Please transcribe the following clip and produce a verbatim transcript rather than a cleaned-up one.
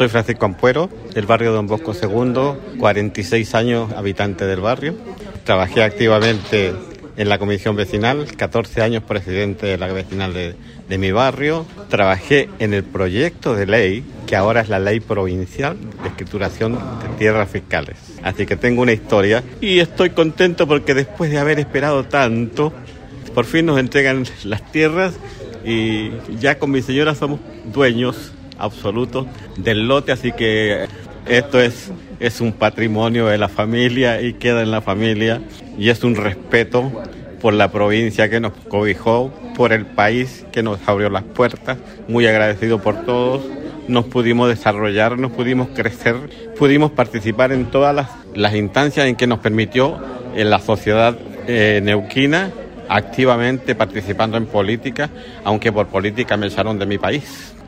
Soy Francisco Ampuero, del barrio Don Bosco segundo, cuarenta y seis años, habitante del barrio. Trabajé activamente en la comisión vecinal, catorce años presidente de la vecinal de, de mi barrio. Trabajé en el proyecto de ley, que ahora es la ley provincial de escrituración de tierras fiscales. Así que tengo una historia y estoy contento porque después de haber esperado tanto, por fin nos entregan las tierras y ya con mi señora somos dueños absolutos del lote, así que esto es, es un patrimonio de la familia y queda en la familia, y es un respeto por la provincia que nos cobijó, por el país que nos abrió las puertas. Muy agradecido por todos, nos pudimos desarrollar, nos pudimos crecer, pudimos participar en todas las, las instancias en que nos permitió en la sociedad eh, neuquina, activamente participando en política, aunque por política me echaron de mi país.